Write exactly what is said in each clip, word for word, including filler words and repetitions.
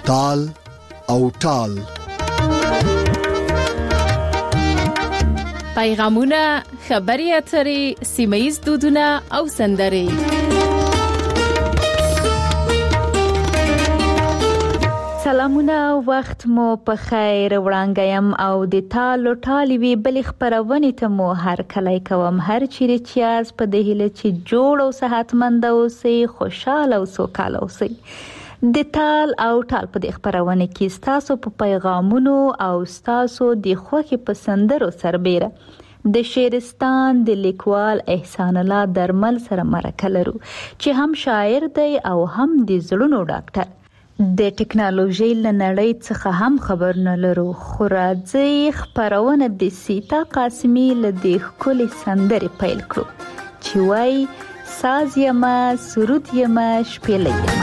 تال او ټال. پیغامونه، خبري اترې، سیمه‌ییز دودونه او سندرې. سلامونه، وخت مو په خیر وړاندایم او د تالو ټالوي بل خبرونه ته مو هر کله کوم هر چیرې چیاز په دهله چې جوړ او صحتمند اوسئ، خوشاله او سوکاله اوسئ. د تال او ټال په خبرونه کې تاسو په پیغامونو او تاسو د خوخي پسندرو سربېره د شیرستان د لیکوال احسان الله درمل سره مرکه لرو چې هم شاعر دی او هم د زړونو ډاکټر. د ټکنالوژي لنړۍ څخه هم خبر نه لرو، خو راځي خبرونه د سیتا قاسمی له د خولي سندرې پیل کړو چې وای ساز یما سرود یما شپېلې یما.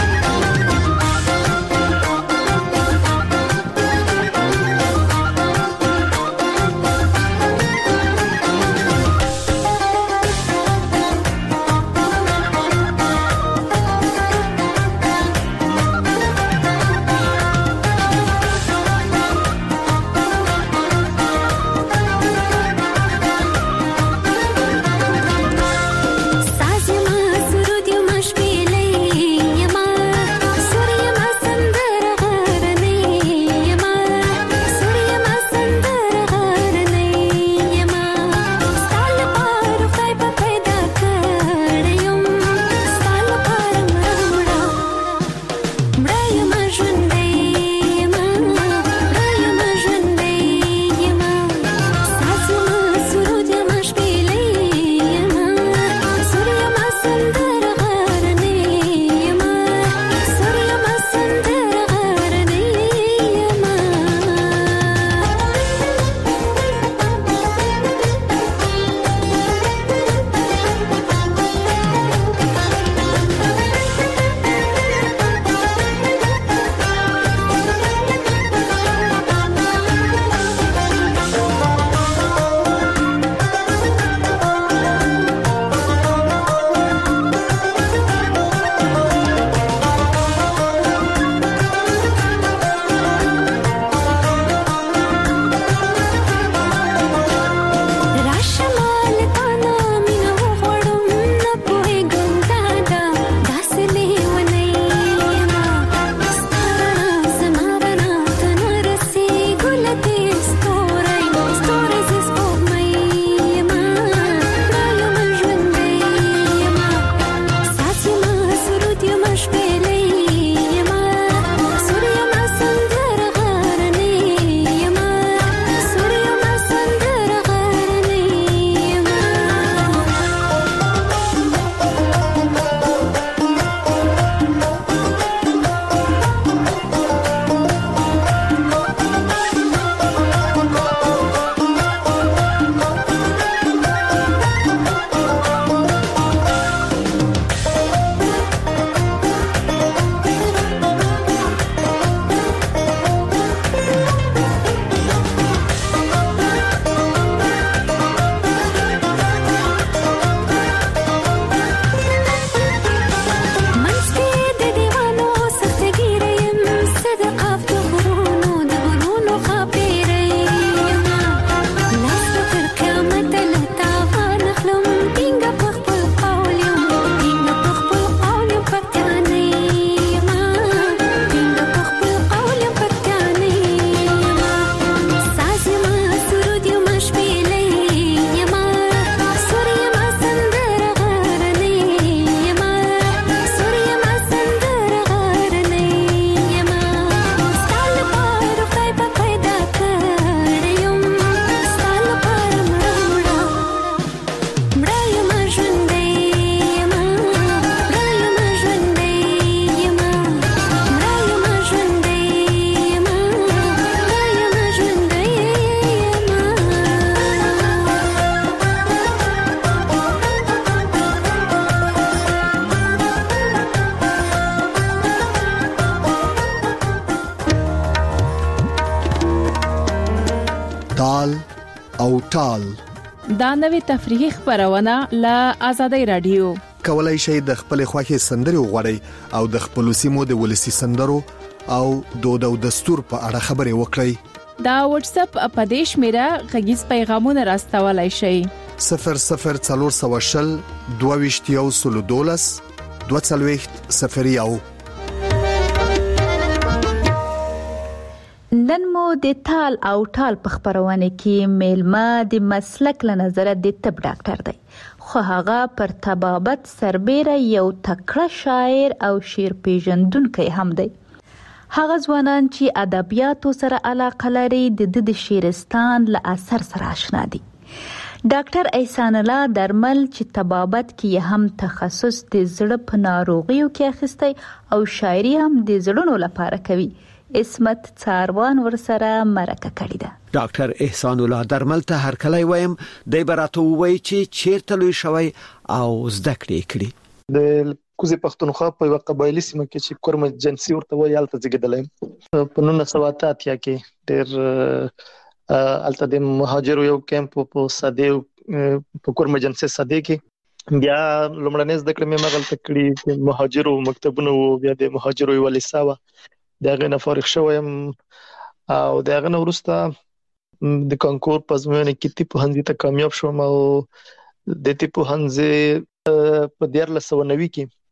تال او ټال دا نوې تفریحي خبرونه له آزادۍ رادیو. کولای شئ د خپل خوښي سندرې وغوړئ او د خپل سیمو د ولسی سندرو او دود او دستور په اړه خبرې وکړئ. دا واتس اپ اپدیش میرا غږیز پیغامونه راستولای شي. صفر صفر څلور سوه شل دوه ویشت یو سلو دولس دوه څلوېښت صفر یو. نن مو د تال او ټال په خبرونه کې میلمه د مسلک له نظره د طب ډاکټر دی، خو هغه پر طبابت سربېره یو تکړه شاعر او شعر پیژندونکی هم دی. هغه ځوانان چې ادبیاتو سره علاقه لري د د شعرستان له اثر سره آشنا دي. ډاکټر احسان الله درمل چې طبابت کې هم تخصص د زړه په ناروغیو کې اخیستی او شاعري هم د زړونو لپاره کوي. اسمت څاروان ورسره مرکه کړې ده. ډاکټر احسان الله درمل ته هر کله وایم د براته وای چې چیرته لوي شوی او زده کړې کړې. د کوزي پښتونخوا په یو قبایلی سیمه کې چې کورم جنسي ورته وایي الته زیږیدلم په نولس سوه اته اتیا کې ډېر الته د مهاجرو یو کیمپ په ساده په کورم جنسي ساده کې بیا لومړنۍ زده کړې مې مغلطه کړې چې مهاجرو مکتبونه وو، بیا د مهاجرو یو لیساوه دغه نه فارغ شوم او دغه نه وروسته د کانکور په ازموینه کې تی په هندي ته کامیاب شوم او د تی په هندي په دیارلس سوه نوي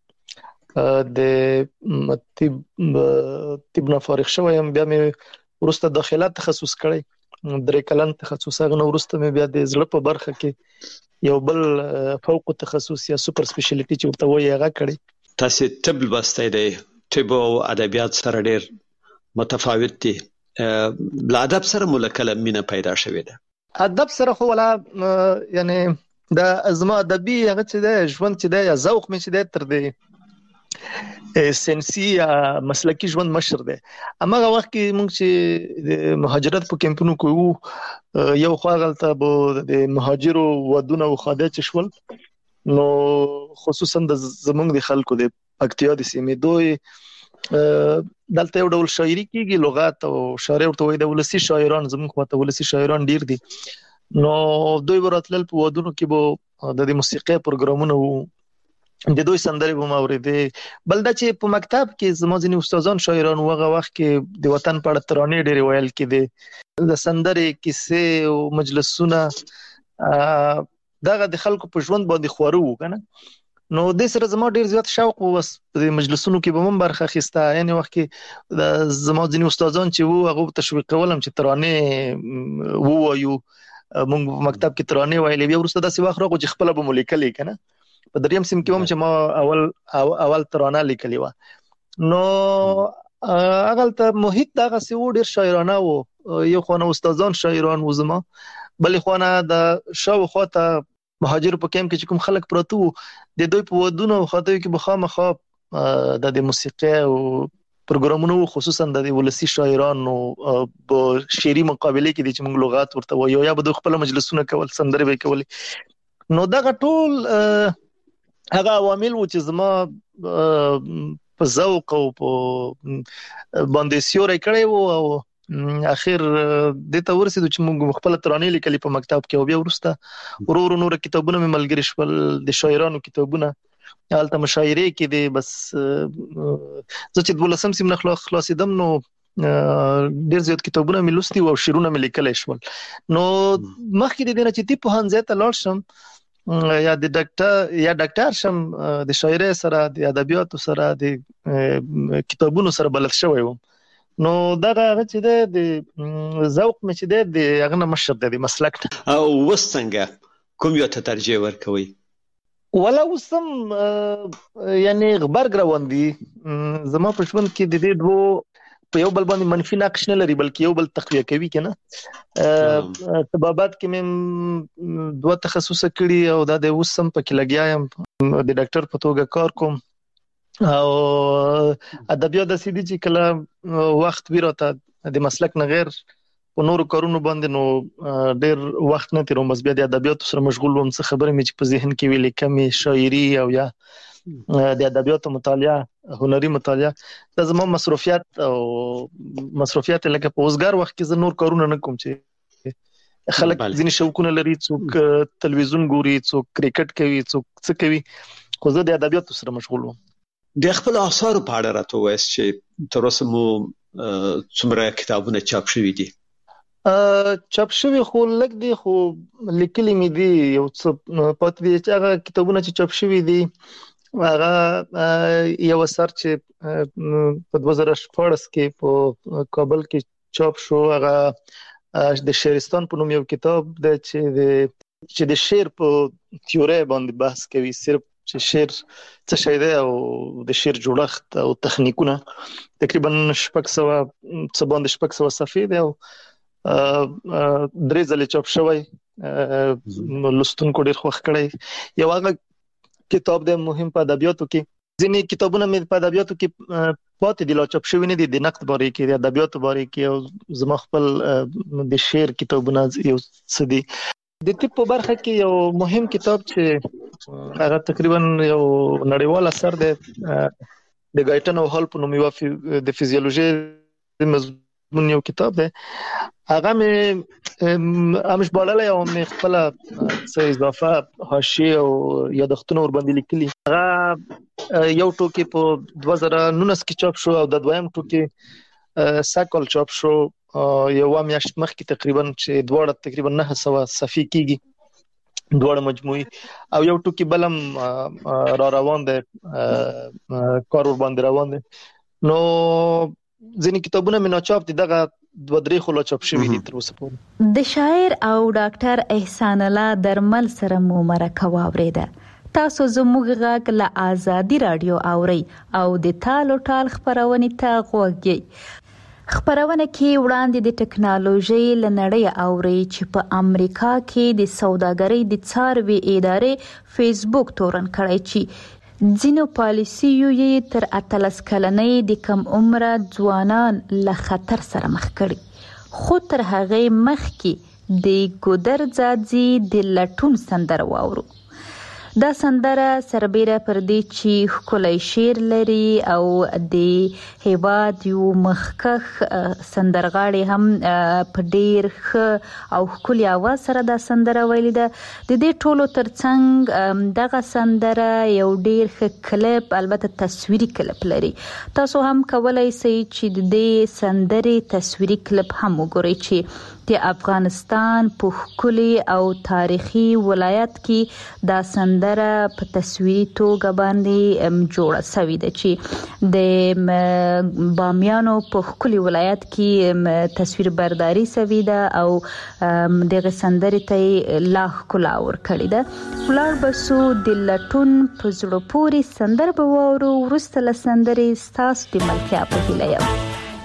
کې د طب طب نه فارغ شوم. بیا مې وروسته داخله تخصص کړی، درې کلن تخصص. هغه نه وروسته مې بیا د زړه په برخه کې یو بل فوق تخصص یا سوپر سپیشلیټي چې ورته وایي هغه کړی. تاسو طب لوستی دی، طب او ادبیات سره ډېر متفاوت دي. بل ادب سره ملکله مینه پیدا شوې ده. ادب سره خو ولا یعنی د ازما ادبي هغه چې د ژوند چې د ذوق مې چې د تر دې سنسي یا مسلکی ژوند مشر دی. امغه وخت کې موږ چې د مهاجرت په کمپونو کې یو خواغلته به د مهاجرو ودونه او خاده چې شول، نو خصوصا د زمونږ د خلکو د پکتیا د سیمې دوی دلته یو ډول شاعري کیږي، لغات او شاعر ورته وایي د ولسی شاعران، زموږ خواته ولسی شاعران ډیر دي. نو دوی وراتلل په ودونو کې به د دې موسیقي پروګرامونه وو، د دوی سندرې به ما اورېدې. بل دا چې په مکتب کې زما ځینې استادان شاعران وغه وخت کې د وطن په اړه ترانې ډېرې ویل کېدې، د سندرې کیسې او مجلسونه دغه د خلکو په ژوند باندې خواره وو کنه. نو د سره زما ډیر زیات شوق وو په مجلسونو کې به من برخه اخیسته. یعنی وخت کې د زما ځینې استادان چې وو هغه تشویق کولم چې ترانې ووایو، موږ په مکتب کې ترانې ویلې. بیا وروسته داسې وخت راغی چې خپله به مو لیکلې کنه. په دریم سیم کې هم چې ما اول اول ترانه لیکلې وه. نو هغه ته محیط دغسې وو، ډېر شاعرانه وو. یو خانه استادان شاعران وو زما، بلې خانه د شاوخوا ته مهاجرو په کیمپ کې چې کوم خلک پراته وو د دوی په ودونو او خاطیو کې به خامخا د موسیقي او پروګرامونو وو، خصوصا د ولسی شاعرانو په شعري مقابله کې چې موږ لغات ورته وایو یا به دوی خپل مجلسونه کول، سندرې به کولې. نو دغه ټول هغه عوامل وو چې زما په ذوق او په باندې سیوری کړی وو او اخر د ته ورسېدو چې موږ خپل ترانې لیکلې په مکتب کې. او بیا وروسته ورو ورو نور کتابونه مې ملګري شول، د شاعرانو کتابونه هلته مشاعرې کې دي. بس زه چې دولسم سیم نه خلاصېدم نو ډېر زیات کتابونه مې لوستي او شعرونه مې لیکلی شول. نو مخکې د دې نه چې طب پوهنځي ته لاړ شم یا د ډاکټر یا ډاکټر شم، د شاعرۍ سره د ادبیاتو سره د کتابونو سره بلد شوی وم. نو دغه هغه چې د ذوق مې چې د هغه نه مشر دی د مسلک نه. او اوس څنګه کوم یو ته ترجیح ورکوئ؟ ولا اوس هم یعنې غبرګ روان دي. زما په ژوند کې د دې دوه په یو بل باندې منفي نقش نه لري، بلکې یو بل تقویه کوي که نه. طبابت کې مې دوه تخصصه کړي او دا د اوس هم پکې لګیا یم، د ډاکټر په توګه کار کوم. او ادبیات داسې دي چې کله وخت وي راته د مسلک نه غیر په نورو کارونو باندې نو ډېر وخت نه تېروم، بس بیا د ادبیاتو سره مشغول وم. څه خبرې مې چې په ذهن کې وي لیکمې، شاعري او یا د ادبیاتو مطالعه، هنري مطالعه، دا زما مصروفیات او مصروفیات لکه په اوسګار وخت کې زه نور کارونه نه کوم چې خلک ځینې شوقونه لري، څوک تلویزیون ګوري، څوک کرکټ کوي، څوک څه کوي، خو زه د ادبیاتو سره مشغول وم. د خپل آثارو په اړه راته وایي چې تر اوسه مو څومره کتابونه چاپ شوي دي؟ چاپ شوي خو لږ دي، خو لیکلي مې دي یو څه پاتې دي. چې هغه کتابونه چې چاپ شوي دي هغه یو اثر چې په دوه زره شپاړس کې په کابل کې چاپ شو، هغه د شعرستان په نوم یو کتاب دی چې د چې د شعر په تیوري باندې بحث کوي، صرف چې شعر څه شی دی او د شعر جوړښت او تخنیکونه. تقریبا شپږ سوه څه باندې شپږ سوه صفحې دی او درې ځلې چاپ شوی، لوستونکو ډېر خوښ کړی. یو هغه کتاب دی مهم په ادبیاتو کې. ځینې کتابونه مې په ادبیاتو کې پاتې دي لا چاپ شوي نه دي، د نقد باره کې، د ادبیاتو باره کې، او زما خپل د شعر کتابونه یو څه دي. د طب په برخه کې یو مهم کتاب چې هغه تقریبا یو نړیوال اثر دی، د ګایټن او هال په نوم یو د فزیولوژي مضمون یو کتاب دی. هغه مې امش بالاله او مې خپل څه اضافه حاشیه او یادښتونه ور باندې لیکلي. هغه یو ټوکی په دوه زره نولس کې چاپ شو او د دویم ټوکی ساکل چاپ شو یو میاشت مخکې تقریبا، چې دواړه تقریبا نه سوه صفحې کېږي دواړه مجموعي، او یو ټوکی بلم را روان دی، کار ور باندې روان دی. نو ځینې کتابونه مې ناچاپ دي، دغه دوه درې خو لا چاپ شوي دي تر اوسه پورې. د شاعر او ډاکټر احسان الله درمل سره مو مرکه واورېده. تاسو زموږ غږ له آزادي رادیو اورئ او د تالو ټال خپرونې ته غوږ یې. خپرونه کې وړاندې د ټکنالوژي له نړۍ اورئ چې په امریکا کې د سوداګرۍ د څاروي ادارې فیسبوک تورن کړی چې ځینو پالیسیو یې تر اتلس کلنۍ د کم عمره ځوانان له خطر سره مخ کړي. خو تر هغې مخکې د ګودر ځاځي د لټون سندره واورو. دا سندره سربیره پر دې چې ښکلی شعر لري او د هیواد یو مخکښ سندرغاړي هم په ډیر ښه او ښکلي اواز سره دا سندره ویلې ده. د دې ټولو ترڅنګ دغه سندره یو ډیر ښه کلپ، البته تصویري کلپ لري. تاسو هم کولای شئ چې د دې سندرې تصویري کلپ هم وګورئ چې د افغانستان په ښکلي او تاریخي ولایت کې دا سندره په تصویري توګه باندې جوړه شوې ده، چې د بامیانو په ښکلي ولایت کې تصویر برداري شوې ده او دغه سندرې ته لا ښکلا ورکړې ده. ولاړ به سو د لټون په زړه پورې سندره به واورو. وروسته له سندرې ستاسو د ملتیا په هیله یم.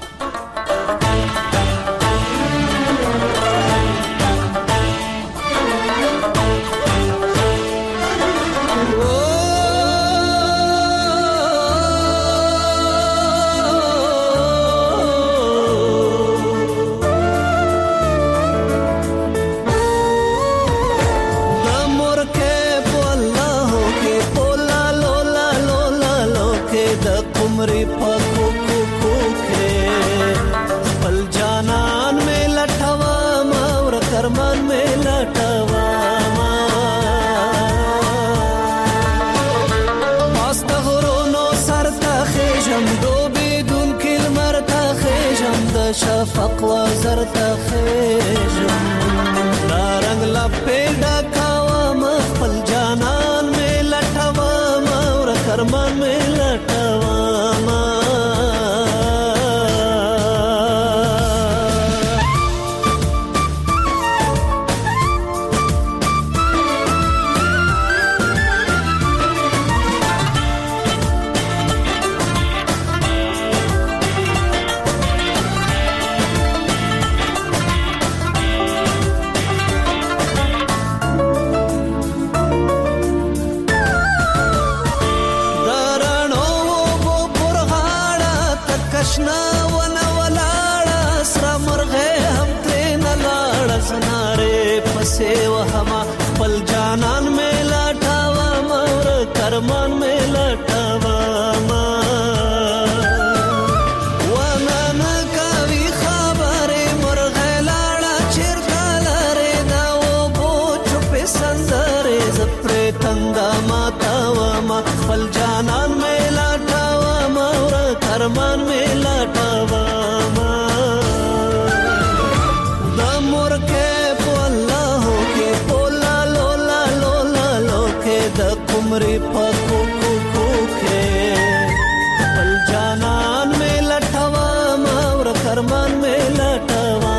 شفق وزر تخیجم دا رنگ لپی ڈکاوام خپل جانان میں لٹوام اور کرمان میں لٹوام. कुमरी पको को के पल जानन में लटवा और करमान में लटवा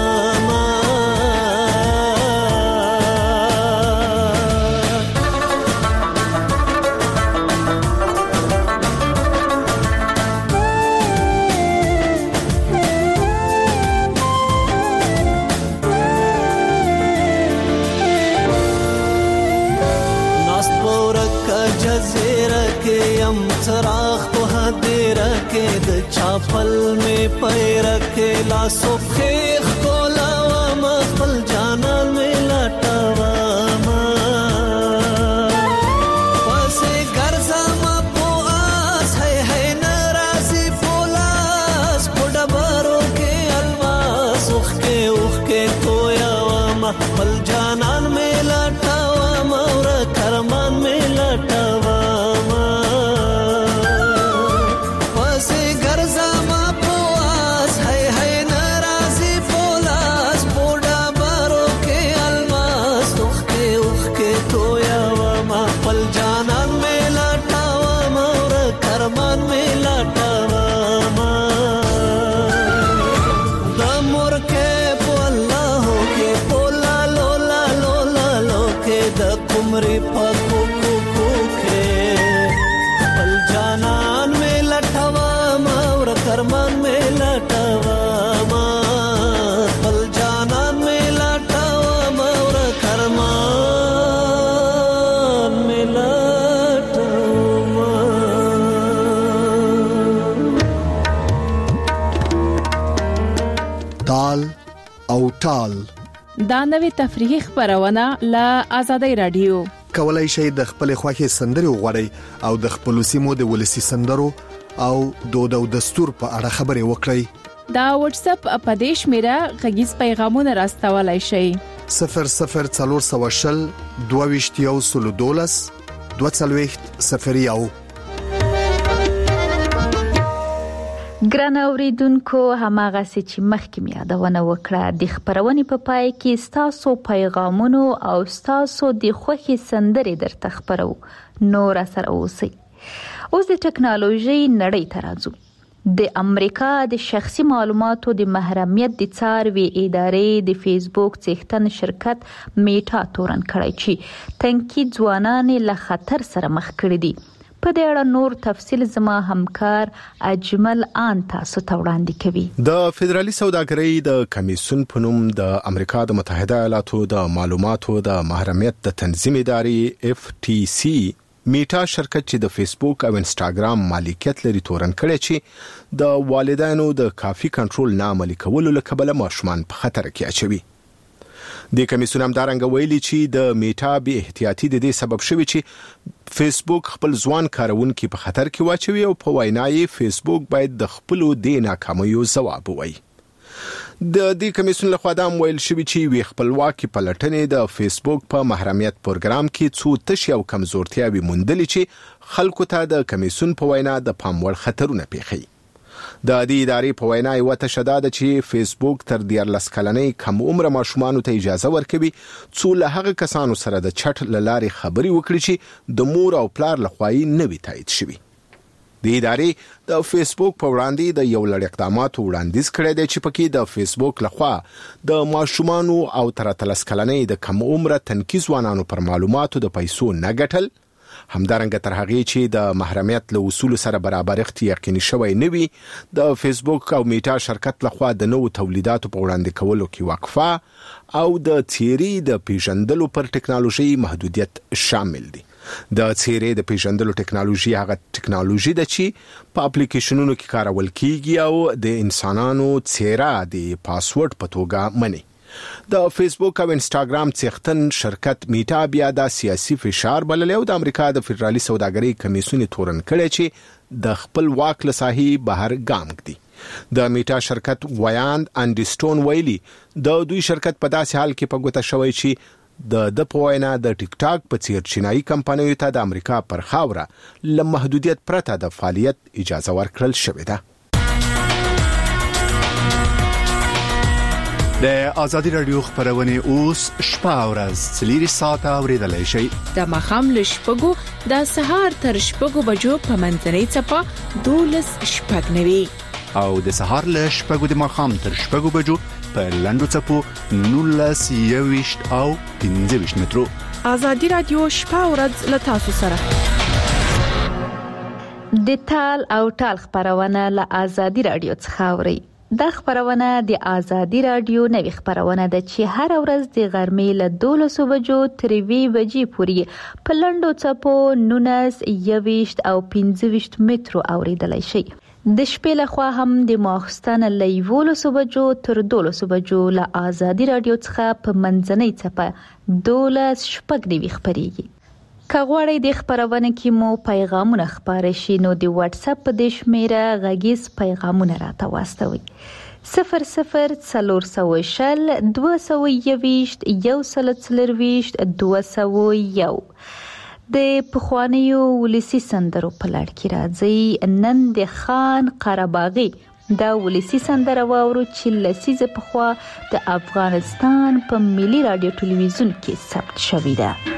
चराग तो हाथे रखे द चापल में पैर के लासो खेख को लावा मखल जाना में लटावा पासे गर्जा मा पो आस है है नाराजी पोलास पोडबारो के अलवास उख के उख के तोयावा मखल जाना में लटावा मोर करमान में लटावा कुमरी पको को के पल जानन में लटवा और करमान में लटवा पल जानन में लटवा और करमान में लटवा ताल او ټال دا نوې تفریحي خبرونه له آزادۍ رادیو کولای شئ د خپل خوښي سندري وغوړئ او د خپل سیمو د ولسی سندرو او دود او دستور په اړه خبرې وکړئ. دا واتس اپ اپدیش میرا غږیز پیغامونه راستولای شئ صفر صفر څلور سوه شل دوه ویشت یو سل دولس دوه څلوېښت صفر یو. ګران اوریدونکو هماغه چې مخکې مې یادونه وکړه د خبرونې په پای کې ستاسو پیغامونو او ستاسو د خوښي سندرې درته خبرو نور سره اوسئ. اوس د ټکنالوژي نړۍ ته راځو. د امریکا د شخصي معلوماتو د محرمیت د څاروي ادارې د فیسبوک څښتن شرکت میټا تورن کړی چې تنکي ځوانان له خطر سره مخ کړي دي. په دې اړه نور تفصیل زما همکار اجمل آن تاسو ته وړاندې کوي. د فدرالي سوداګرۍ د کمیسیون په نوم د امریکا د متحده ایالاتو د معلوماتو د محرمیت د تنظیم ادارې اف ټي سي میټا شرکت چې د فیسبوک او انستګرام مالکیت لري تورن کړی چې د والدینو د کافي کنټرول نه عملي کولو له کبله ماشومان په خطر کې اچوي. د کمیسیون همدارنګ ویلي چې د میټا بې احتیاطي د دې سبب شوی چې فیسبوک خپل ځوان کارونکو په خطر کې واچوي او په وینای فیسبوک باید د خپل د ناکامیو ځواب ووایي. د دې کمیسیون له خوا دا ویل شوی چې وی خپلواکي پلټنې د فیسبوک په محرمیت پروګرام کې څو تشي او کمزورتیاوي موندلې چې خلکو ته د کمیسیون په وینا د پام وړ خطرونه پیښي. د دې ادارې په وینا یو تشداد چې فیسبوک تر دیارلس کلنۍ کم عمر ماشومان ته اجازه ورکوي څو له هغه کسانو سره د چټ لارې خبري وکړي چې د مور او پلار لخوا یې نه وي تایید شوی. د ادارې د فیسبوک په وړاندې د یو لړ اقداماتو وړاندیز کړی دی چې پکې د فیسبوک لخوا د ماشومان او تر اتلس کلنۍ د کم عمر تنکي ځوانانو پر معلوماتو د پیسو نه ګټل، همدارنګه تر هغه چې د محرمیت له اصول سره برابرښت یقیني شوی نه وي، د فیسبوک او میټا شرکت لخوا د نوو تولیداتو په وړاندې کولو کې وقفه او د څیرې د پیژندلو پر ټکنالوژي محدودیت شامل دي. د څیرې د پیژندلو ټکنالوژي هغه ټکنالوژي ده چې په اپلیکیشنونو کې کارول کیږي او د انسانانو څیره د پاسورډ په توګه مني. د فیسبوک او انستګرام څښتن شرکت میټا بیا د سیاسي فشار بللی او د امریکا د فدرالي سوداګرۍ کمیسیون تورن کړی چې د خپل واک له ساحې بهر ګام کړي. د میټا شرکت ویاند انډیسټون ویلي د دوی شرکت په داسې حال کې په ګوته شوی چې د د پوینا د ټیک ټاک په څیر چینایي کمپنیو ته د امریکا پر خاوره له محدودیت پرته د فعالیت اجازه ورکړل شوې ده. د ازادي رادیو خبرونه اوس شپه او ورځ څلور ساعته اوریدلای شئ. د مخام له شپږو د سهار تر شپږو بجو په منځنۍ چپه دولس شپږ نوي او د سهار له شپږو د مخام تر شپږو بجو په لندو چپو نولس یويشت او پنځه ویشت مترو. ازادي رادیو شپه او ورځ له تاسو سره. د تال او ټال خبرونه له ازادي رادیو څخه اوري. د خبرونه د ازادي رادیو نوې خبرونه ده چې هر ورځ د غرمې له دولس بجو تر وی بجې پورې په لندو چپو نولس یويشت او پنځه ویشت مترو اوریدلای شي. د شپې له خوا هم د ماخستن له یولس بجو تر دولس بجو له ازادي رادیو څخه په منځنۍ چپه دولس شپږ نوي خبريږي. کغوړې د خبرونه کې مو پیغامونه خبرې شي نو د واتس اپ په د شمیره غږیز پیغامونه راته واستوي. صفر صفر څلور سوه شل دوه سوه یويشت یو سل څلرويشت دوه سوه یو. د پخوانیو ولسی سندرو په لړ کې راځي نن د خان قرباغي دا ولسی سندره واورو چې لسیزه په خوا د افغانستان په ملي رادیو ټلویزیون کې ثبت شوې ده.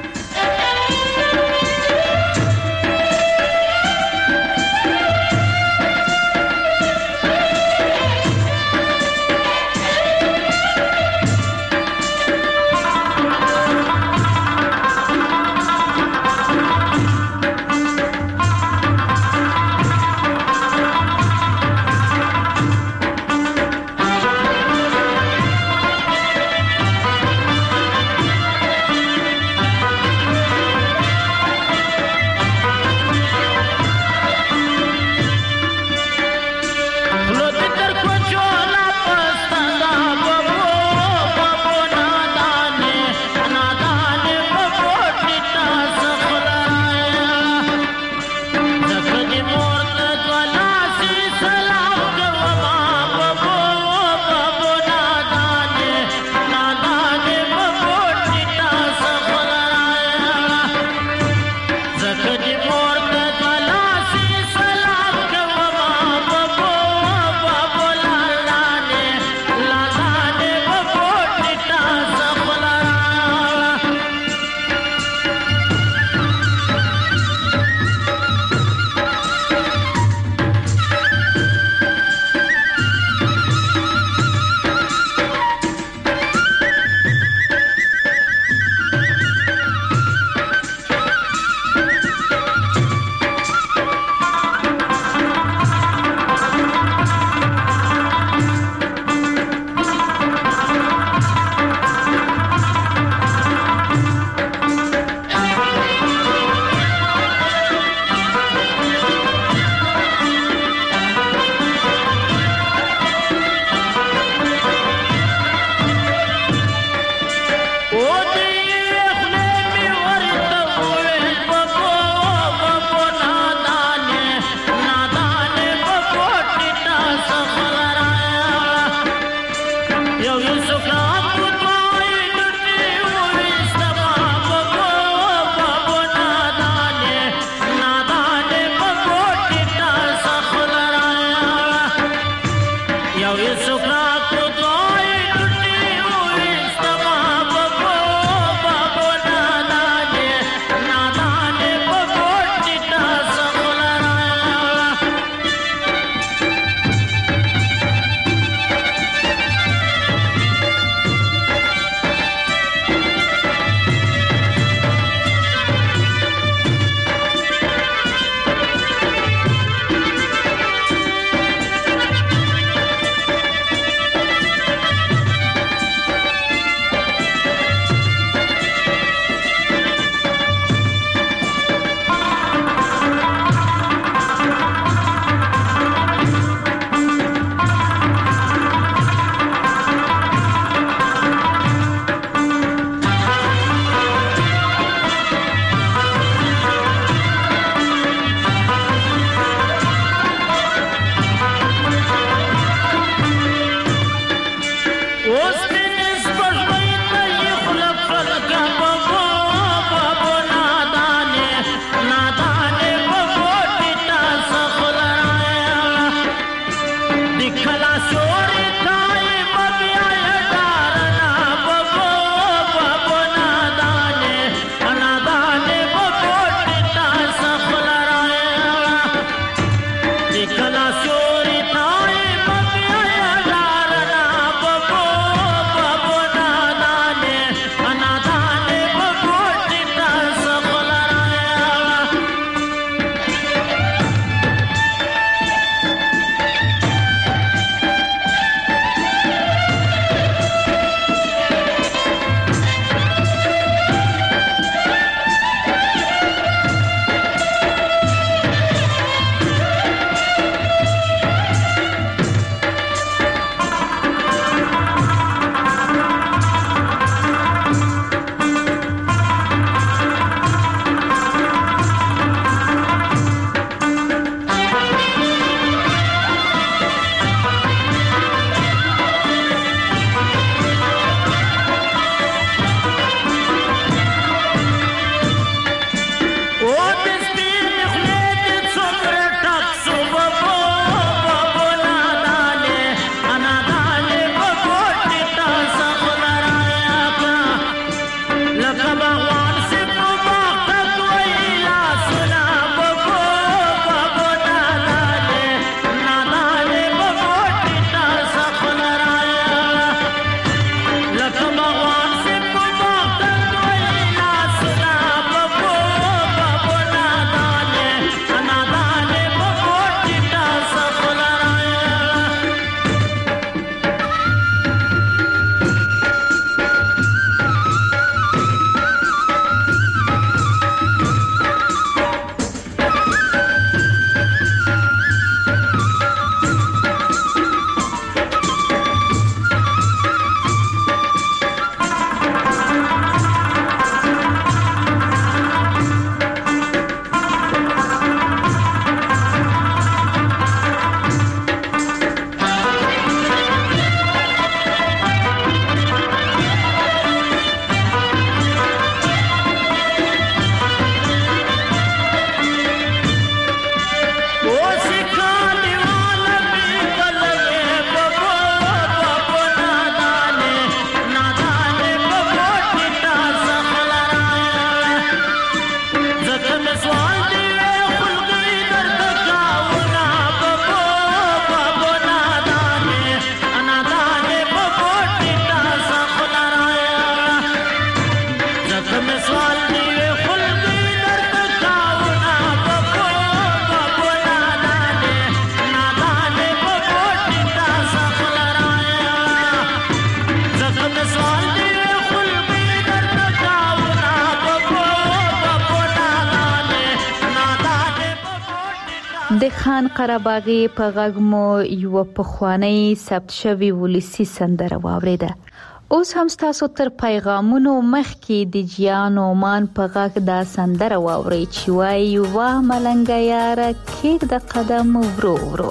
د خان قره‌باغي په غږ مو یو پخوانی ثبت شوی ولسی سندره واوریده. اوس هم تاسو تر پیغامونو مخکې د جیان اومان په غږ دا سندره واوري چې وایي واه ملنګ یاره کېږ د قدم ورو ورو.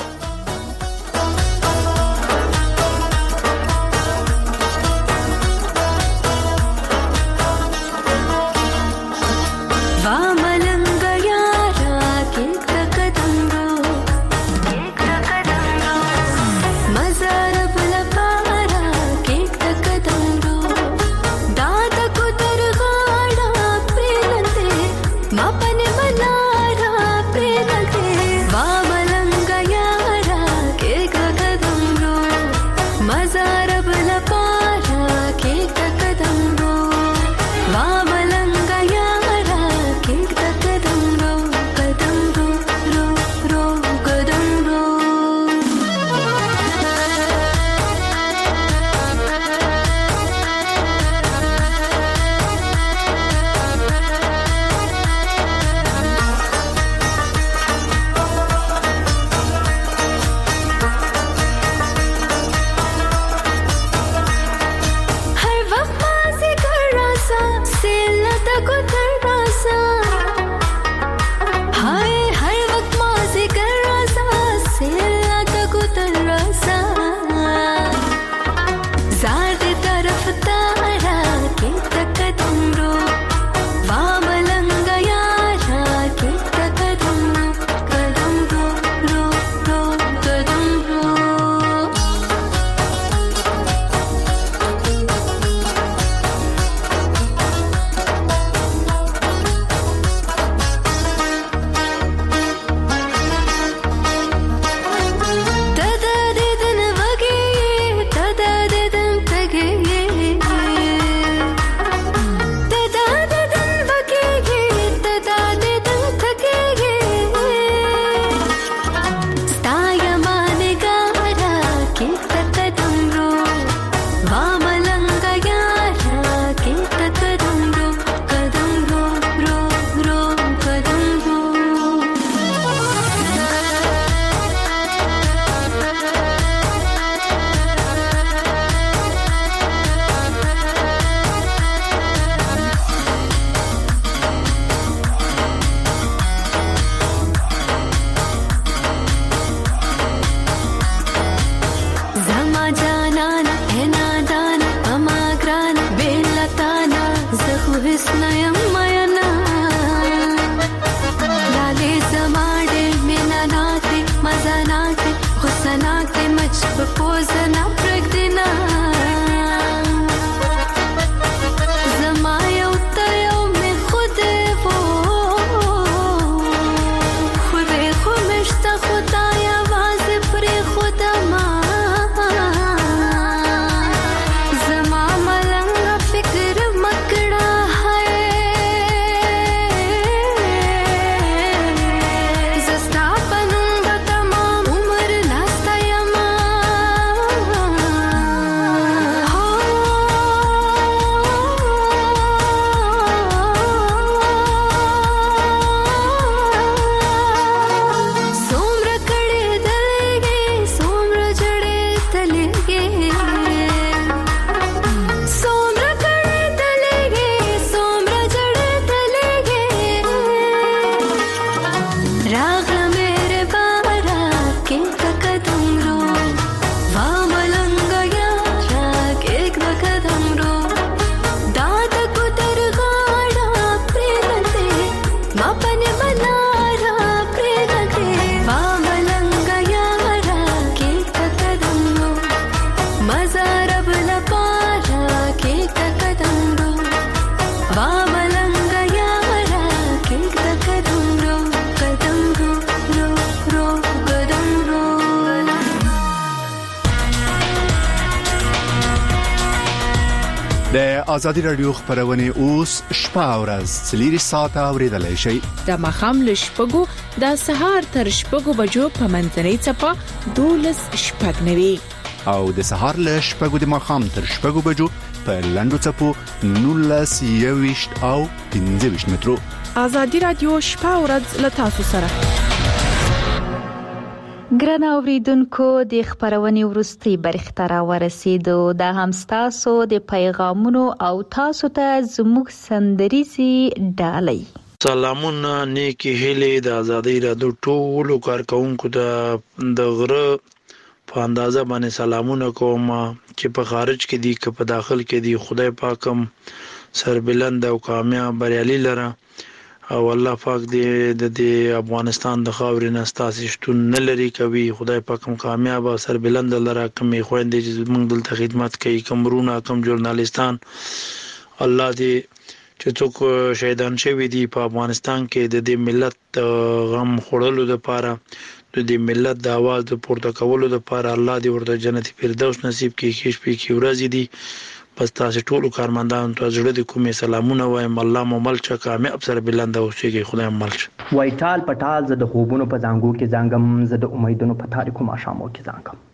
د ازادي رادیو خبرونه اوس شپه او ورځ څلور ساعته اوریدلای شئ. د مخام لشپګو د سهار تر شپږو بجو په منځنۍ چپه دولس شپږ نوي او د سهار لشپګو د مخام تر شپږو بجو په لندو چپو نولس یويشت او پنځه ویشت مترو. ازادي رادیو شپه او ورځ له تاسو سره. ګران اوریدونکو د خبرونې ورستي برخه را ورسېدو دا هم تاسو د پیغامونو او تاسو ته زموږ سندريزي ډالۍ سلامونه نیکی هلي د ازادي رادیو ټولو کارکونکو د د غره په اندازه باندې سلامونه کوم چې په خارج کې دي که په داخل کې دي خدای پاکم سربلند او کامیاب بریالي لره او الله پاک دې د دې افغانستان د خاورې نه ستاسو شتون نه لري کوي خدای پاک هم کامیاب او سربلند لره کمې خويندې چې موږ دلته خدمت کوي کمرونه کم ژورنالیستان الله دې چې څوک شهیدان شوي دي په افغانستان کې د دې ملت غم خورلو لپاره د دې ملت د आवाज د پورته کولو لپاره الله دې ورته جنت فردوس نصیب کړي کې شپې کې ورځې دي پس تاسو ټول کارمندان ته زړه د کومې سلامونه وایم الله مو ملچ کامیاب سره بلند اوسېږي خدای ملچ وایټال پټال زه د خوبونو په زنګو کې زنګم زه د امیدونو په تاریکو ماښامو کې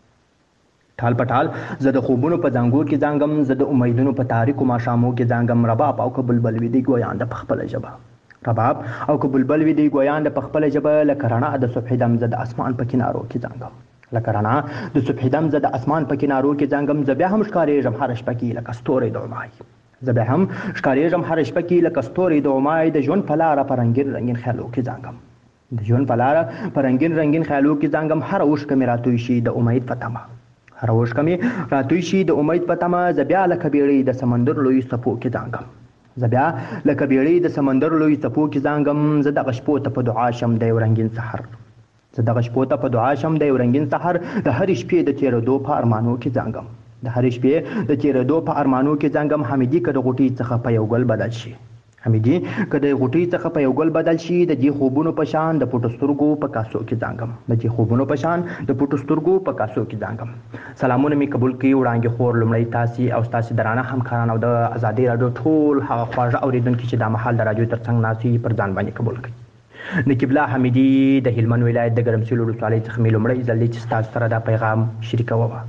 زنګم ټال پټال زه د خوبونو په زنګو کې زنګم زه د امیدونو په تاریکو ماښامو کې زنګم رباب او کبل بلوي دی ګویان د خپل جبه رباب او کبل بلوي دی ګویان د خپل جبه لکه رڼا د صبح دم زه د اسمان په کنارو کې زنګم لکه رڼا د صبح دم زه د اسمان په کنارو کې زنګم زه بیا هم ښکارېږم هره شپه کې لکه ستوري د امای زه بیا هم ښکارېږم هره شپه کې لکه ستوري د امای د ژوند په لاره په رنګین رنګین خیالو کې زنګم د ژوند په لاره په رنګین رنګین خیالو کې زنګم هره اوښکه مې راتوی شي د امید په تمه هره اوښکه مې راتوی شي د امید په تمه زه بیا لکه بیړۍ د سمندر لوی څپو کې زنګم زه بیا لکه بیړۍ د سمندر لوی څپو کې زنګم زه دغه شپو ته په دعا شم د یو رنګین سحر زه دغه شپو ته په دعا شم د یو رنګین سحر د هرې شپې د تېرېدو په ارمانو کې زنګم د هرې شپې د تېرېدو په ارمانو کې زنګم حمیدي که د غوټۍ څخه په یو ګل بدل شي حمیدي که د غوټۍ څخه په یو ګل بدل شي د دې خوبونو په شان د پټو سترګو په کاسو کې زنګم د دې خوبونو په شان د پټو سترګو په کاسو کې زنګم سلامونه مې قبول کړي وړاندې خور لومړی تاسې او ستاسې درانه همکاران او د ازادي راډیو ټول هغه خواږه اورېدونکي چې دا مهال د راډیو تر څنګ ناستي پر ځان باندې قبول کړي نقیب الله حمیدي د هلمند ولایت د ګرمسیر ولسوالۍ څخه مې لومړی ځل دی چې ستاسو سره دا پیغام شریکومه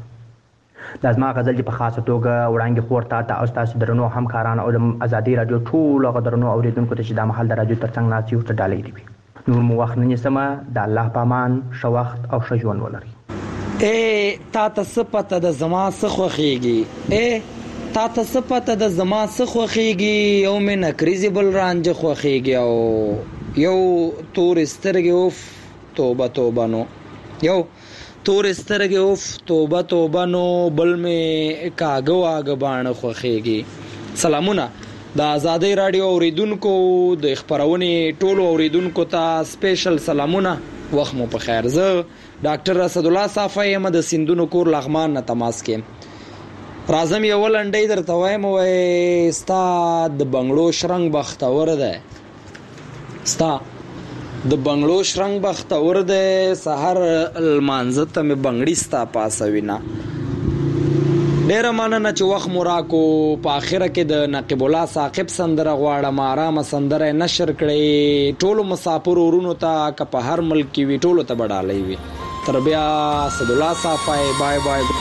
دا زما غزل چې په خاصه توګه وړاندې خور تا ته او ستاسو درنو همکارانو او د ازادي راډیو ټولو هغه درنو اورېدونکو ته چې دا مهال د راډیو تر څنګ ناستي ورته ډالۍ دي وي نور مو وخت نه نیسمه د الله په امان ښه وخت او ښه ژوند ولرئ ای تا ته څه پته د زما څه خوښېږي ای تا ته څه پته د زما څه خوښېږي یو مې نکریزې بل رانجه خوښېږي او یو تور سترګې اوف توبه توبه نو یو تور سترګې اوف توبه توبه نو بل مې کاغه واغه باڼه خوښېږي سلامونه د ازادي راډیو اوریدونکو د خبرونې ټولو اوریدونکو ته سپیشل سلامونه وخت مو په خیر زه ډاکټر اسد الله صافی یم د سندونو کور لغمان نه تماس کې راځم یو لنډۍ درته وایم وای ستا د بنگلو شرنګ بختور ده ستا د بنگلو شرنګ بختور ده سحر المانزه ته مې بنگړی ستا پاسوینا ډیره مننه چې وخت مو راکو په اخره کې د نقیب الله ثاقب سندره غواړم آرامه سندره نشر کړي ټولو مسافر ورونو ته که په هر ملک کې وي ټولو ته بډالۍ وي تر بیا اسد الله صافی بای بای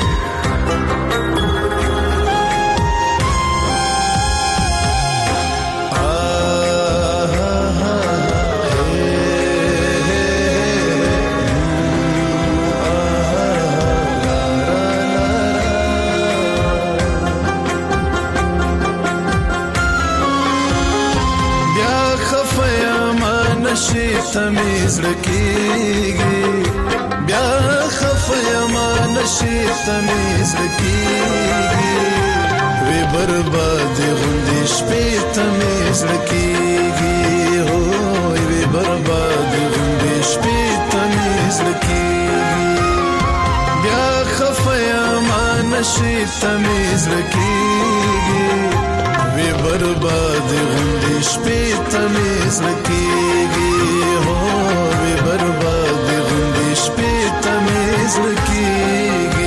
تمیز رکیږي بیا خفیا ما نشي تمیز رکیږي وی برباد غوندي شپې تمیز رکیږي هو وی برباد غوندي شپې تمیز رکیږي بیا خفیا ما نشي تمیز رکیږي وی برباد غوندي شپې تمیز رکیږي وی برباد غوندي شپې تمیز رکیږي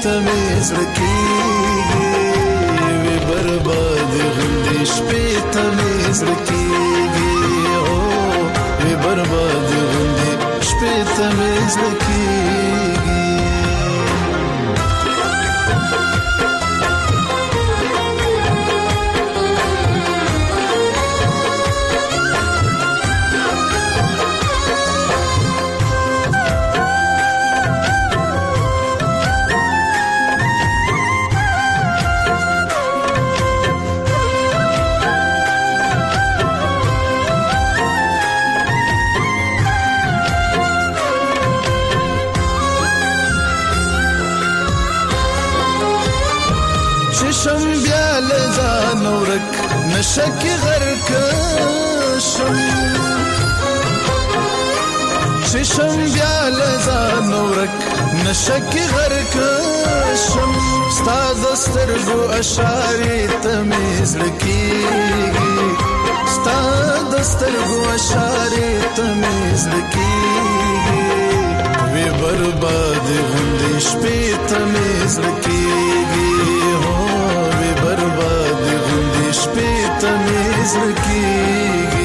ته مې زړه کېږي وي برباد غوندې شپې ته مې زړه کېږي وي برباد غوندې شپې ته مې زړه کېږي شم بیا لزان ورک نشک غرق شم شم بیا لزان ورک نشک غرق شم ستا دسترګو اشارې ته مې زړه کېږي ستا دسترګو اشارې ته مې زړه کېږي وي برباد غوندې شپې ته مې زړه کېږي برباد غوندې شپې ته مې زړه کېږي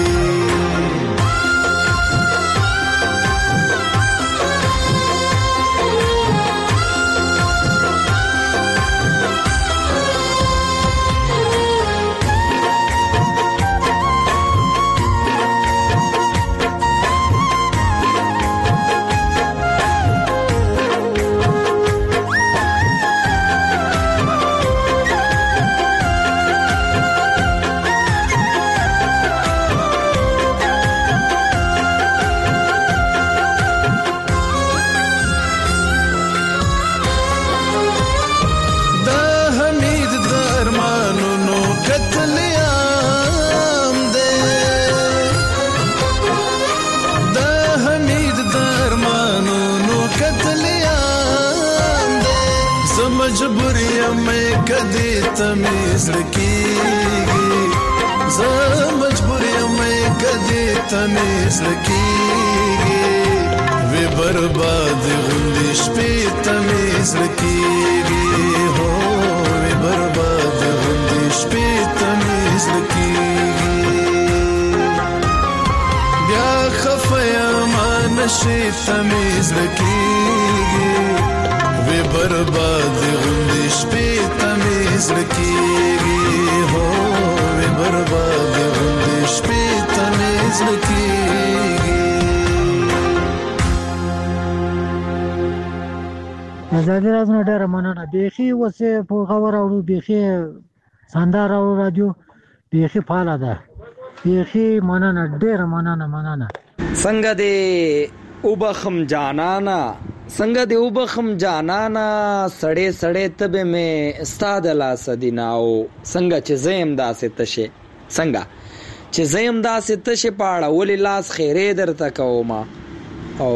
مجبور یم کدی ته مې زړه کېږي زه مجبور یم کدی ته مې زړه کېږي وي برباد غوندې شپې ته مې زړه کېږي هو وي برباد غوندې شپې ته مې زړه کېږي بیا خفه یم نشې ته مې زړه کېږي وي برباد غوندې شپې ته مې زړه کېږي هو وي برباد غوندې شپې ته مې زړه کېږي ازادي راډیو ډېره مننه بیخي اوسې په خبر اورو بیخي سندر او رادیو بیخي فعاله ده بیخي مننه ډېره مننه مننه څنګه دې وبخم جانانا څنګه دې وبخم جانانا سړې سړې تبه مې استاد لاس دیناو څنګه چې زم داسې تشه څنګه چې زم داسې تشه پاړه ولې لاس خیره درته کوما او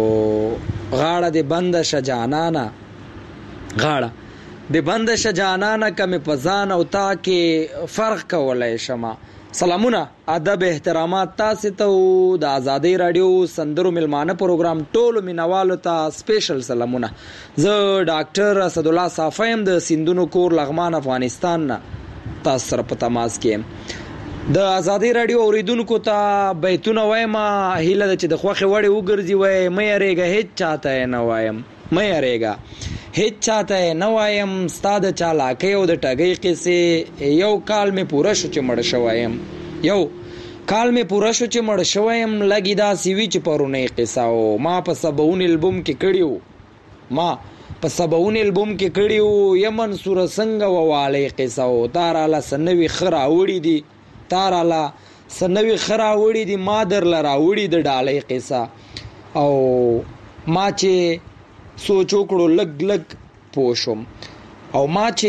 غاړه دې بند ش جانانا غاړه دې بند ش جانانا کمه پزان او تا کې فرق کولای شمه سلامونه ادب احترامات تاسو ته د ازادي رادیو سندرو ملمانه پروګرام ټولو مینوالو ته سپیشل سلامونه زه ډاکټر اسد الله صافیم د سندونو کور لغمان افغانستان نه تاسو سره په تماس کې د ازادي رادیو اوریدونکو ته بیتونه وایم هیله چې د خوخه وړي وګرځي وای مې اړېګه هیڅ چاته نه وایم مې اړېګه هیڅ چاته نه وایم ستاد چالاکي او د ټګي قصې یو کال می پوره شو چې مړ شوایم یو کال می پوره شو چې مړ شوایم لګی دا سیوی چې پرونه قصه او ما په سبون البوم کې کړیو ما په سبون البوم کې کړیو یمن سور څنګه وواله قصه او تاراله سنوي خرا وړي دي تاراله سنوي خرا وړي دي ما در لرا وړي د ډالې قصه او ما چې سوچ وکړو لګ لګ پوښوم او ما چې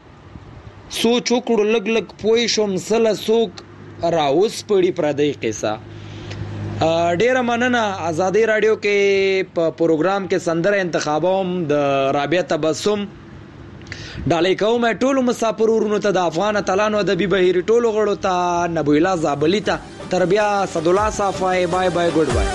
سوچ وکړو لګ لګ پوښوم سله سوک راوس پړی پردې قصه ډیره مننه ازادي رادیو کې په پروګرام کې سندره انتخابوم د رابعه تبسم ډالې کوم ټول مسافر ورونو ته د افغان تلانو د بي بهیر ټولو غړو ته نبویلا زابلی ته تربیه صد الله صافای بای بای ګډ بای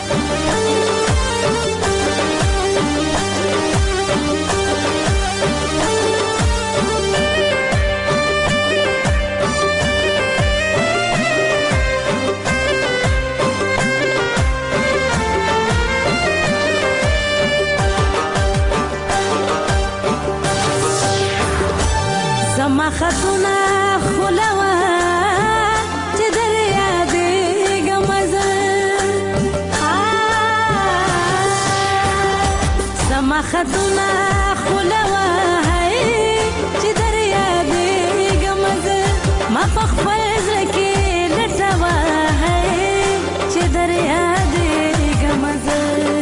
خطونه خلوه چې دریا دې ګمزه سما خطونه خلوه چې دریا دې ګمزه ما په خپل زړه کې لټوه چې دریا دې ګمزه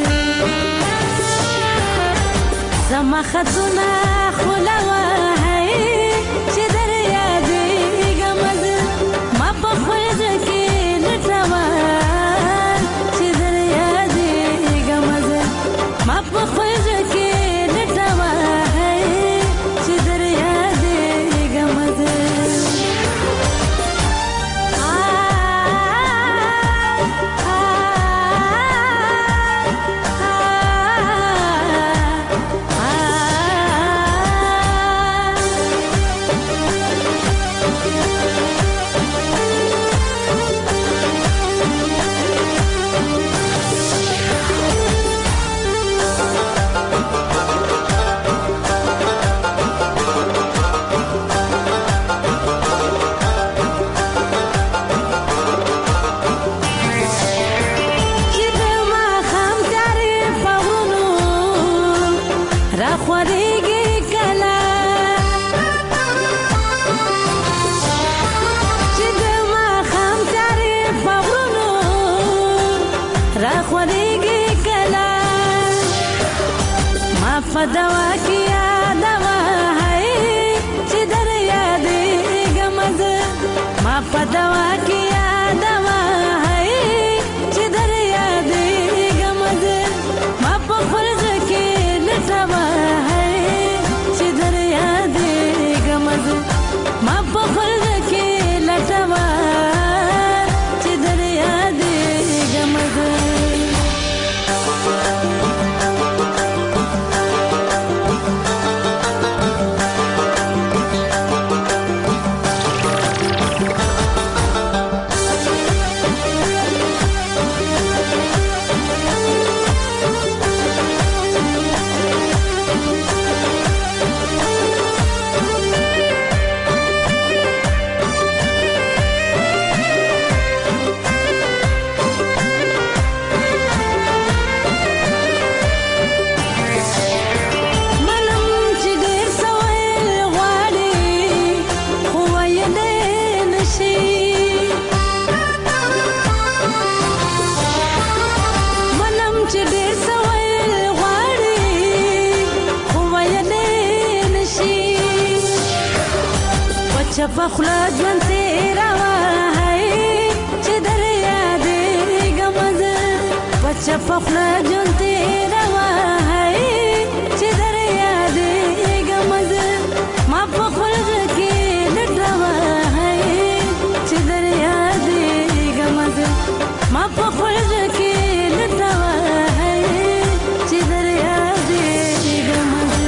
سما خطونه خلوه دوا کیا دوا ہے چې دریا دې ګمزه ما په دوا کیا دوا ہے چې دریا دې ګمزه ما په فرض کې لټوا ہے چې دریا دې ګمزه ما په فرض کې لټوا چې دریا دې ګمزه پخلا ژوند تیرا وای چې دریا دې ګمزه پچ پخلا ژوند تیرا وای چې دریا دې ګمزه ما په خپل کې لټا وای چې دریا دې ګمزه ما په خپل کې لټا وای چې دریا دې ګمزه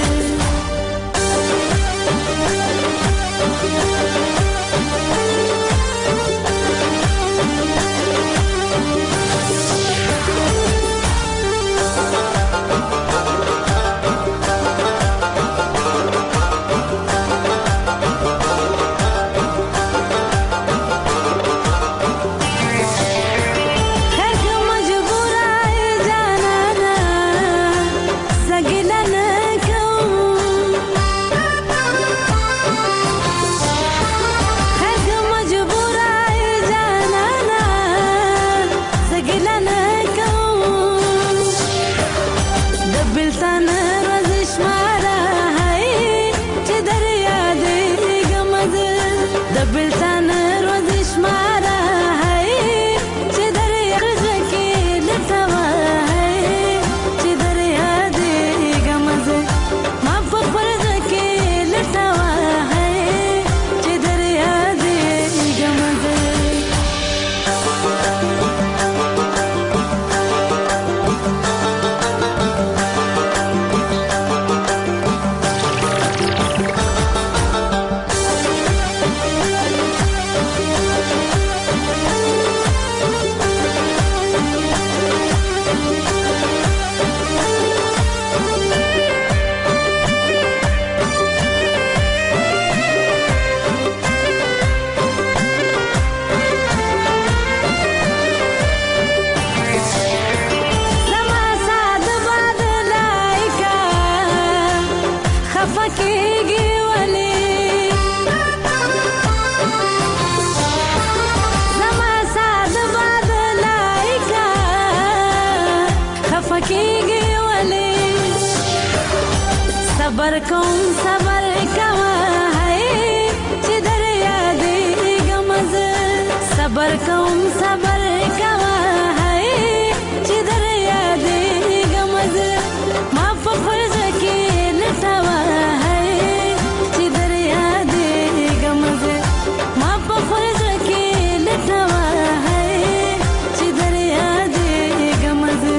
صبر کوم صبر کوا ہے چې در یادېږم زه صبر کوم صبر کوا ہے چې در یادېږم زه ما په فرض کې لټوا ہے چې در یادېږم زه ما په فرض کې لټوا ہے چې در یادېږم زه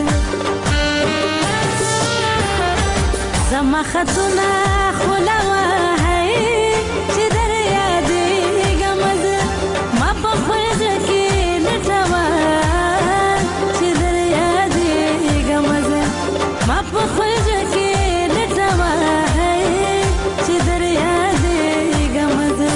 زما خطونه خلوا ہے چې در یادېږم زه ما په فرض کې لټوا چې در یادېږم زه ما په فرض کې لټوا ہے چې در یادېږم زه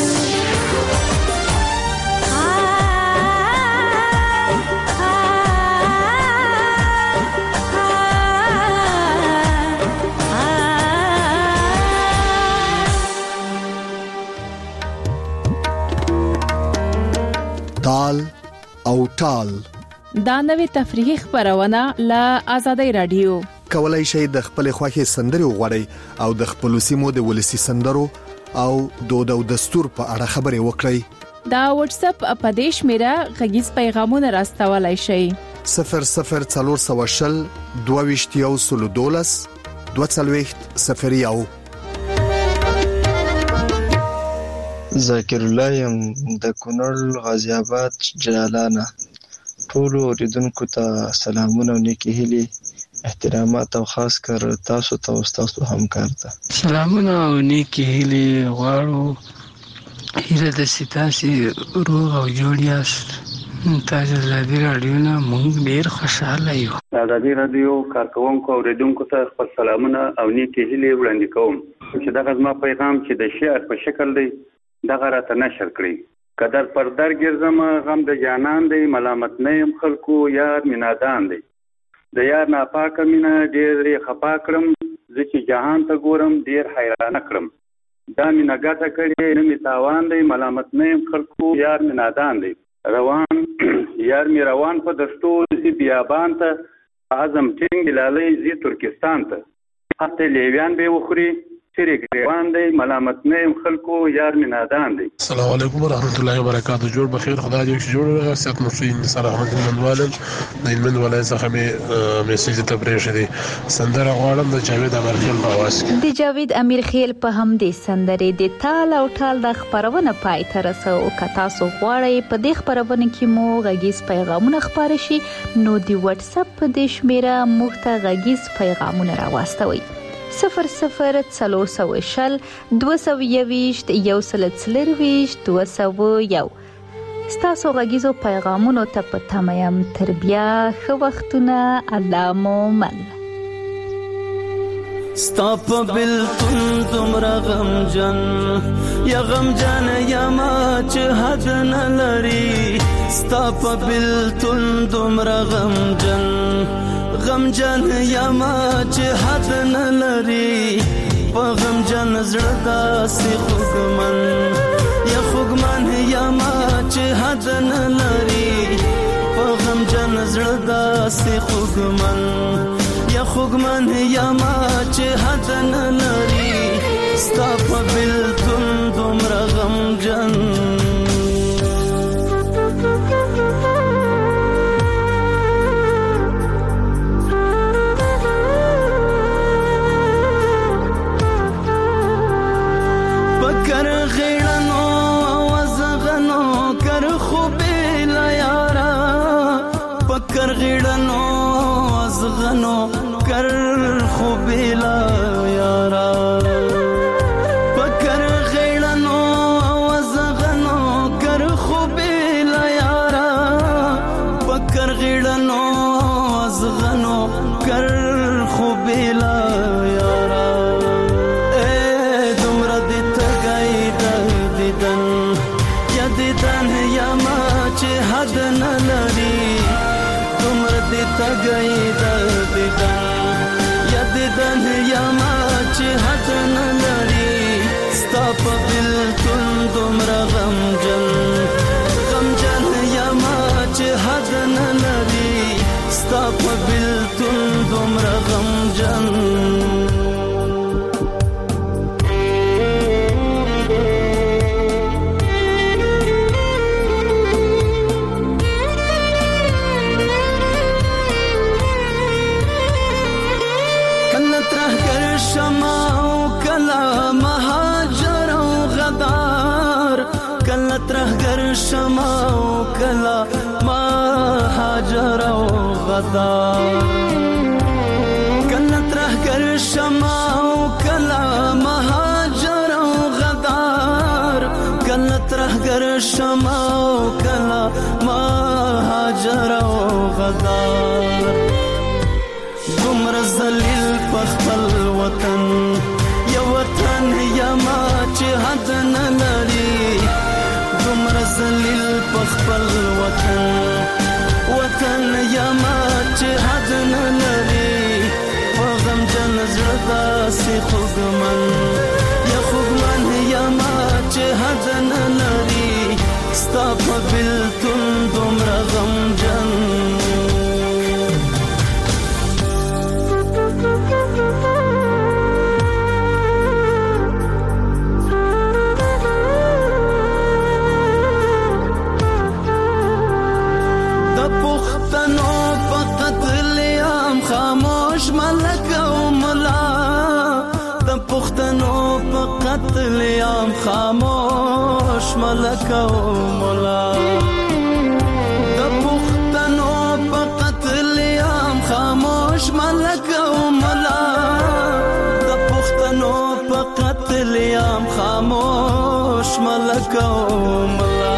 تال او ټال دا نوې تفریحي خبرونه له آزادۍ رادیو کولای شئ د خپل خوښي سندري وغوړئ او د خپل سیمو د ولسی سندرو او دود او دستور په اړه خبرې وکړئ. دا واتس اپ اپدیش میرا غږیز پیغامونه راستولای شئ صفر صفر څلور سوه شل دوه ویشت یو سلو دولس دوه څلوېښت صفر یو. ذاکر الله یم د کونړ غازی آباد جلالانه. ټولو اوریدونکو ته سلامونه او نیکی هیلې احترامات او خاص کر تاسو ته او تاسو همکار ته سلامونه او نیکی هیلې غواړو. هیله د ستاسي روغ او جوړ یاست. تاسو آزادي رادیو نه موږ ډیر خوشاله یو. آزادي رادیو کارکونکو او اوریدونکو ته خپل سلامونه او نیکی هیلې وړاندې کوم چې دا غزما پیغام چې د شعر په شکل دی دغه راته نشر کړی. قدر پر در ګرځم غم د جانان دی ملامت نه يم خلکو یار مینادان دی د یار ناپاک مینا ډېر خپا کړم زه چې جهان ته ګورم ډېر حیران کړم دا مینا ګټه کړې نه می تاوان دی ملامت نه يم خلکو یار مینادان دی روان یار می روان په دشتو سي بیابان ته اعظم ټینګ لالي زی ترکستان ته هته لیوان به وخوري سری ګریوان دی ملامت نه يم خلکو یار مینادان دی. السلام علیکم ورحمت الله وبرکاته. جوړ بخیر خدای دې جوړ سات مفید نصر احمد منوالن د من ولای څخه می میسج ته پرېښه دي سندره غواړم د جاوید امرخیل په आवाज کې. د جاوید امرخیل په هم دې سندره د تال او ټال د خبرونه پای ته رسو کتا سو غواړي په دې خبرونه کې مو غږیز پیغامونه خبر شي نو دی واتس اپ په دې شمیره مخته غږیز پیغامونه راوستوي صفر صفر څلور سوه شل دوه سوه یویشت یو سل څلرویشت دوه سوه یو. ستاسو غږیزو پیغامونو ته په تمه یم. تر بیا ښه وختونه الله مو مل. ستا په بلتون دومره غمجن یا غمجن یما چې حد نه لري ستا په بلتون دومره غمجن غمجن یما چې حد نه لري په غمجن زړه داسې خوږمن یا خوږمن یما چې حد نه لري په غمجن زړه داسې خوږمن یا خوږمن یما چې حد نه لري ستا په بلتون دومره غمجن کر غیړنو وزغنو کر خوبې لا یارا پکر غیړنو وزغنو کر خوبې لا یارا پکر غیړنو وزغنو کر خوبې لا یارا پکر غیړنو وزغنو کر خوبې لا یارا حد نه لري تمر دې تګي د دیدن یا دیدن یا ما چې حد نه لري ستا په بلتون دومره غمجن غمجن یا ما چې حد نه لري ستا په بلتون دومره غمجن شمع او کلا مهاجر او غدار کله ترهګر شمع او کلا مهاجر او غدار کله ترهګر شمع او کلا مهاجر او غدار دومره ذلیل په خپل وطن یو وطن یما چې حد نه لري دومره ذلیل په خپل وطن وطن یما چې حد نه لري په غمجن زړه داسې خوږمن یا خوږمن یما چې حد نه لري ستا په بېلتون دومره غمجن خاموش ملک او ملا د پښتنو په قتل عام خاموش ملک او ملا د پښتنو په قتل عام خاموش ملک او ملا د پښتنو په قتل عام خاموش ملک او ملا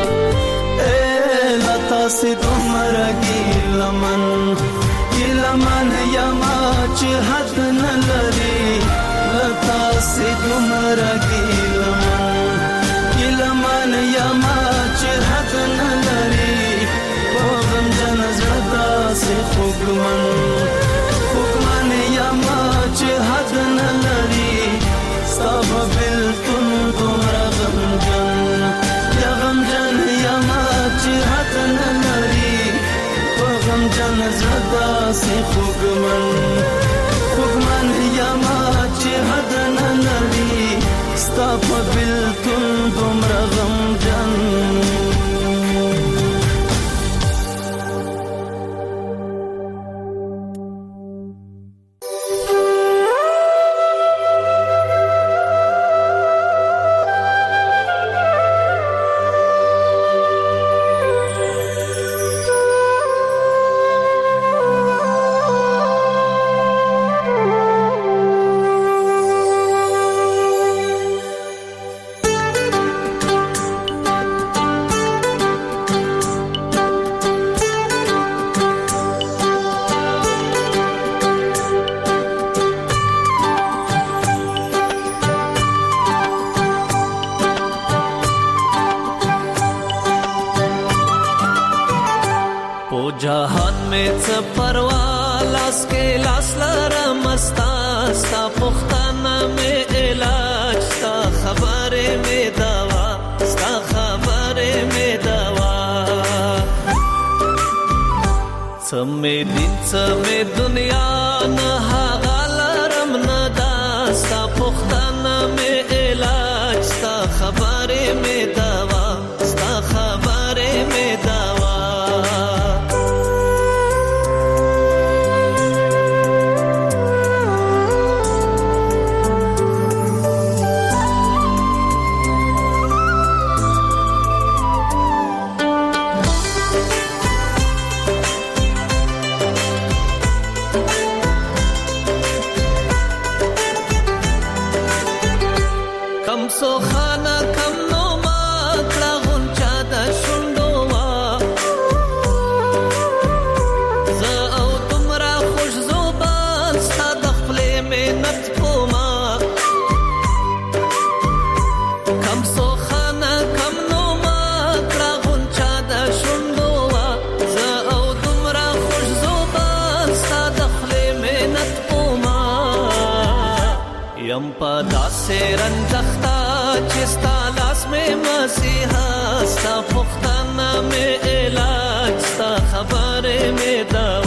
اے لتا سي دومره ګیلمن ګیلمن یما چې حد نه لري لتا سي دومره ګیلمن ګیلمن یما چې حد نه لري په غمجن زړه داسې خوږمن خوږمن یما چې حد نه لري ستا په بېلتون دومره غمجن یا غمجن یما چې حد نه لري غمجن زړه داسې خوږمن خوږمن یما چې حد نه لري ستا په بېلتون دومره غمجن जहान में च परवालास के लास लरमस्ता sta पुख्ताना में इलाज sta खबरे में दवा sta खबरे में दवा समे दिन समे दुनिया न हागलरम न दास्ता पुख्ताना में इलाज sta खबरे में दवा sta खबरे में दवा सो खाना कम नो माकड़ा गुंचा दा शुंडोवा ज़ औ तुमरा खुश ज़ुबान सा दखले में नत पोमा कम सो खाना कम नो माकड़ा गुंचा दा शुंडोवा ज़ औ तुमरा खुश ज़ुबान सा दखले में नत पोमा यम पदा से रंजख्ता चिस्ता लास में मसीहा सा पुख्ताना में इलाज सा खबरे में दवा